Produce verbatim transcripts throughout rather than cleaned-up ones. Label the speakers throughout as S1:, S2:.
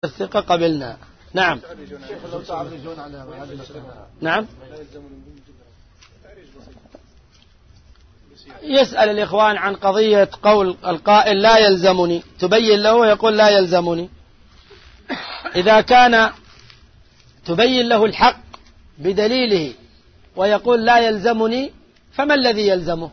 S1: الثقة قبلنا. نعم. نعم. يسأل الإخوان عن قضية قول القائل لا يلزمني، تبين له ويقول لا يلزمني. إذا كان تبين له الحق بدليله ويقول لا يلزمني، فما الذي يلزمه؟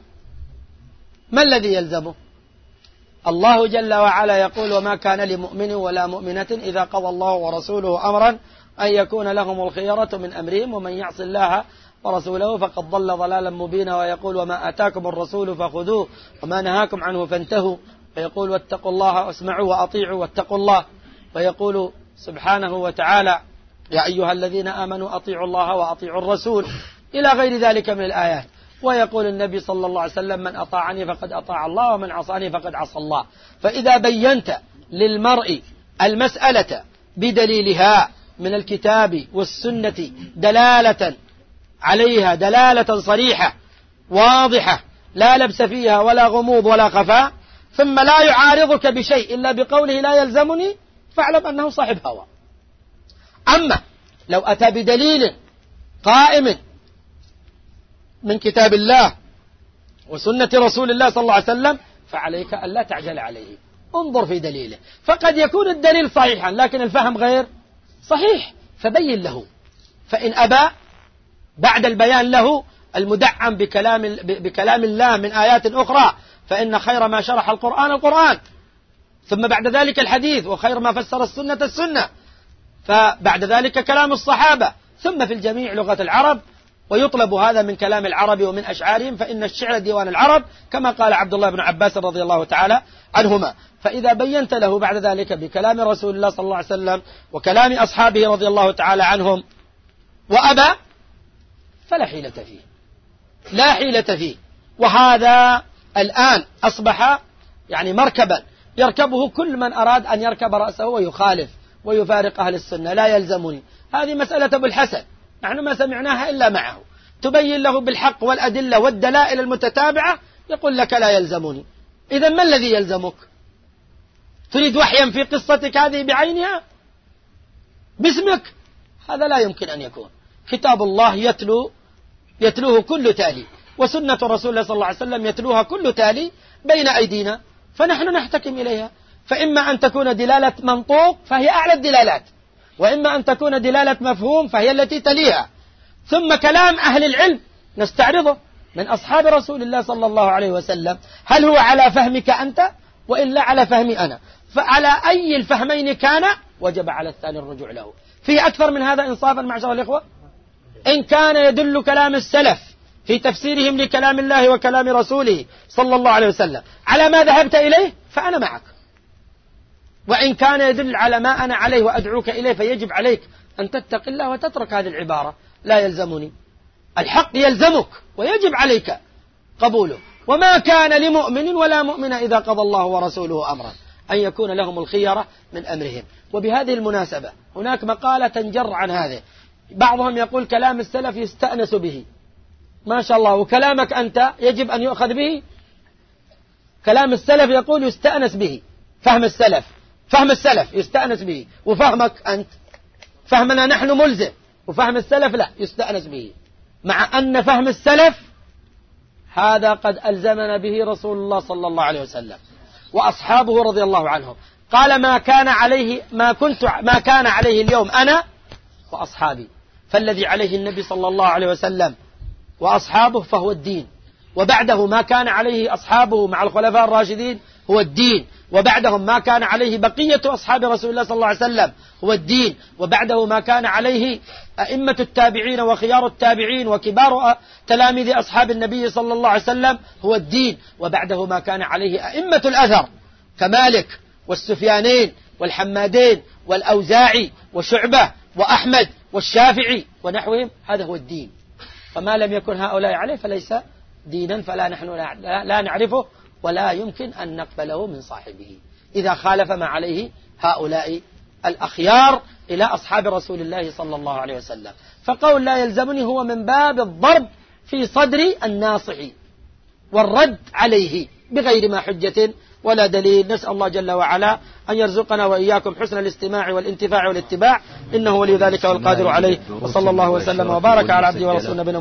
S1: ما الذي يلزمه؟ الله جل وعلا يقول وما كان لمؤمن ولا مؤمنة إذا قضى الله ورسوله أمرا أن يكون لهم الخيرة من أمرهم ومن يعص الله ورسوله فقد ضل ضلالا مبينا. ويقول وما آتاكم الرسول فخذوه وما نهاكم عنه فانتهوا. ويقول واتقوا الله واسمعوا وأطيعوا واتقوا الله. ويقول سبحانه وتعالى يا أيها الذين آمنوا أطيعوا الله وأطيعوا الرسول إلى غير ذلك من الآيات. ويقول النبي صلى الله عليه وسلم من أطاعني فقد أطاع الله ومن عصاني فقد عصى الله. فإذا بينت للمرء المسألة بدليلها من الكتاب والسنة دلالة عليها دلالة صريحة واضحة لا لبس فيها ولا غموض ولا خفاء، ثم لا يعارضك بشيء إلا بقوله لا يلزمني، فاعلم أنه صاحب هوى. أما لو أتى بدليل قائم من كتاب الله وسنة رسول الله صلى الله عليه وسلم فعليك ألا تعجل عليه، انظر في دليله. فقد يكون الدليل صحيحا لكن الفهم غير صحيح، فبين له. فإن أبى بعد البيان له المدعم بكلام, بكلام الله من آيات أخرى، فإن خير ما شرح القرآن القرآن، ثم بعد ذلك الحديث، وخير ما فسر السنة السنة، فبعد ذلك كلام الصحابة، ثم في الجميع لغة العرب. ويطلب هذا من كلام العرب ومن أشعارهم، فإن الشعر ديوان العرب كما قال عبد الله بن عباس رضي الله تعالى عنهما. فإذا بينت له بعد ذلك بكلام رسول الله صلى الله عليه وسلم وكلام أصحابه رضي الله تعالى عنهم وأبى، فلا حيلة فيه، لا حيلة فيه. وهذا الآن أصبح يعني مركبا يركبه كل من أراد أن يركب رأسه ويخالف ويفارق أهل السنة. لا يلزمني، هذه مسألة أبو الحسن، نحن ما سمعناها إلا معه. تبين له بالحق والأدلة والدلائل المتتابعة يقول لك لا يلزمني. إذا ما الذي يلزمك؟ تريد وحيا في قصتك هذه بعينها باسمك؟ هذا لا يمكن أن يكون. كتاب الله يتلو يتلوه كل تالي، وسنة رسول الله صلى الله عليه وسلم يتلوها كل تالي بين أيدينا، فنحن نحتكم إليها. فإما أن تكون دلالة منطوق فهي أعلى الدلالات، وإما أن تكون دلالة مفهوم فهي التي تليها. ثم كلام أهل العلم نستعرضه من أصحاب رسول الله صلى الله عليه وسلم، هل هو على فهمك أنت وإلا على فهمي أنا؟ فعلى أي الفهمين كان وجب على الثاني الرجوع له. فيه أكثر من هذا إنصافا معشر الإخوة؟ إن كان يدل كلام السلف في تفسيرهم لكلام الله وكلام رسوله صلى الله عليه وسلم على ما ذهبت إليه فأنا معك، وإن كان يدل على ما أنا عليه وأدعوك إليه فيجب عليك أن تتق الله وتترك هذه العبارة لا يلزمني. الحق يلزمك ويجب عليك قبوله. وما كان لمؤمن ولا مؤمنة إذا قضى الله ورسوله أمرا أن يكون لهم الخيرة من أمرهم. وبهذه المناسبة هناك مقالة تنجر عن هذا. بعضهم يقول كلام السلف يستأنس به، ما شاء الله، وكلامك أنت يجب أن يؤخذ به. كلام السلف يقول يستأنس به، فهم السلف فهم السلف يستأنس به، وفهمك أنت فهمنا نحن ملزم، وفهم السلف لا يستأنس به، مع أن فهم السلف هذا قد ألزمنا به رسول الله صلى الله عليه وسلم وأصحابه رضي الله عنهم. قال ما كان عليه ما كنت ما كان عليه اليوم أنا وأصحابي، فالذي عليه النبي صلى الله عليه وسلم وأصحابه فهو الدين، وبعده ما كان عليه أصحابه مع الخلفاء الراشدين هو الدين، وبعدهم ما كان عليه بقية أصحاب رسول الله صلى الله عليه وسلم هو الدين، وبعده ما كان عليه أئمة التابعين وخيار التابعين وكبار تلاميذ أصحاب النبي صلى الله عليه وسلم هو الدين، وبعده ما كان عليه أئمة الأثر كمالك والسفيانين والحمادين والأوزاعي وشعبة وأحمد والشافعي ونحوهم، هذا هو الدين. فما لم يكن هؤلاء عليه فليس دينا، فلا نحن لا نعرفه ولا يمكن أن نقبله من صاحبه إذا خالف ما عليه هؤلاء الأخيار إلى أصحاب رسول الله صلى الله عليه وسلم. فقول لا يلزمني هو من باب الضرب في صدر الناصح والرد عليه بغير ما حجة ولا دليل. نسأل الله جل وعلا أن يرزقنا وإياكم حسن الاستماع والانتفاع والاتباع، إنه ولي ذلك والقادر عليه. وصلى الله وسلم وبارك على عبده ورسوله نبينا